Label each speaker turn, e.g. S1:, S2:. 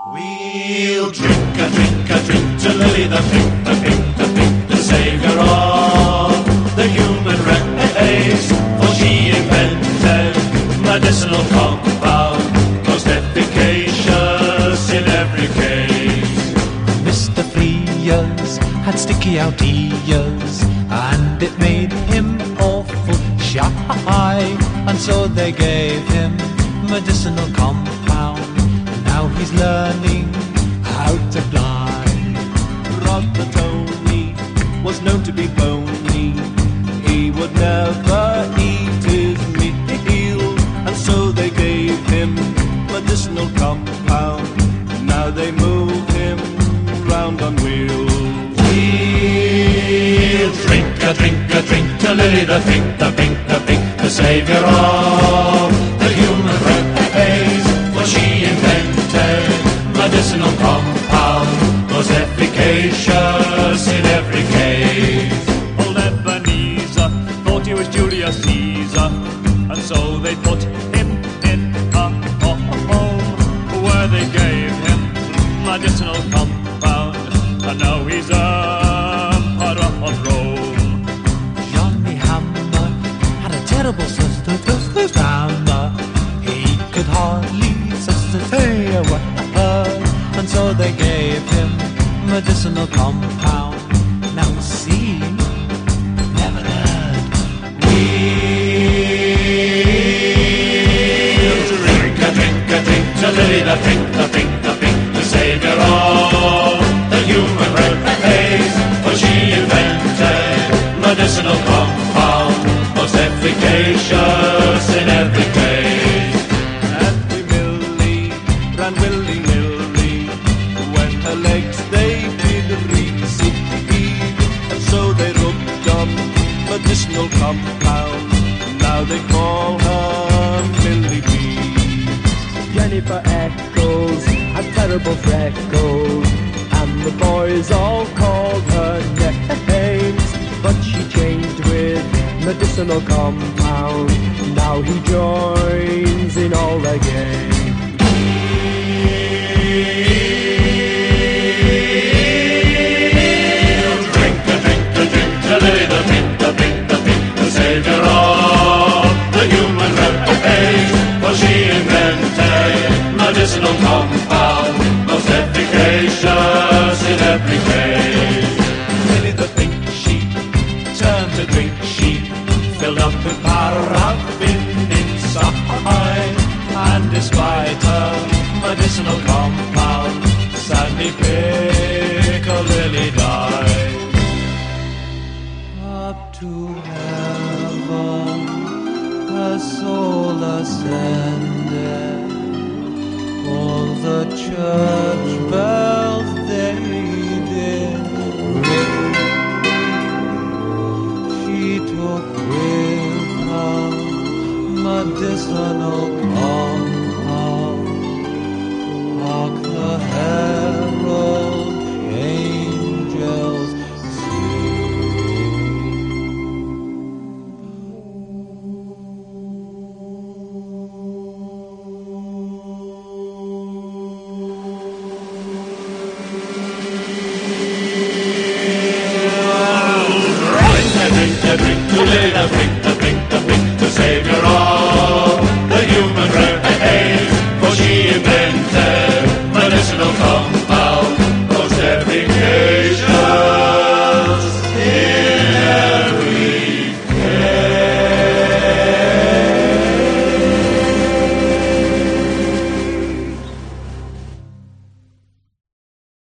S1: We'll drink a drink to Lily the Pink, the Pink, the Pink, the saviour of the human race. For she invented medicinal compound, most efficacious in every case.
S2: Mr. Frears had sticky out ears, and it made him awful shy, and so they gave him medicinal compound. Now he's learning how to fly.
S3: Brother Tony was known to be bony. He would never eat his meal, and so they gave him medicinal compound. Now they move him round on wheels.
S1: We'll drink a drink to Lily the Pink, the Pink, the Pink, the saviour of the human race. For she invented medicinal compound, most efficacious in every case.
S3: Old Ebenezer thought he was Julius Caesar, and so they put him in a home where they gave him medicinal compound, and now he's Emperor of Rome.
S2: Johnny Hammer had a terrible sister, hammer. He could hardly say a word, and so they gave him medicinal compound. Now see, never heard.
S1: We'll drink a drink to Lily the Pink, the Pink, the Pink, the saviour of the human race. For she invented medicinal compound, most efficacious in every case.
S3: Every Millie ran willy-nilly when her legs they did recede, and so they rubbed on medicinal compound. Now they call her Millie B.
S4: Jennifer Eccles had terrible freckles, and the boys all called her names, but she changed with medicinal compound. Now he joins in all their games.
S1: We'll drink a drink to Lily the Pink, the Pink, the Pink, the saviour of the human race. For she invented medicinal compound, most efficacious in every case.
S3: Lily the Pink, she turned to drink, she filled up with paraffin inside, and despite her medicinal compound, Sandy Piccadilly died.
S2: Up to heaven her soul ascended, all the church bells they did ring. She took with her medicinal compound, hark the head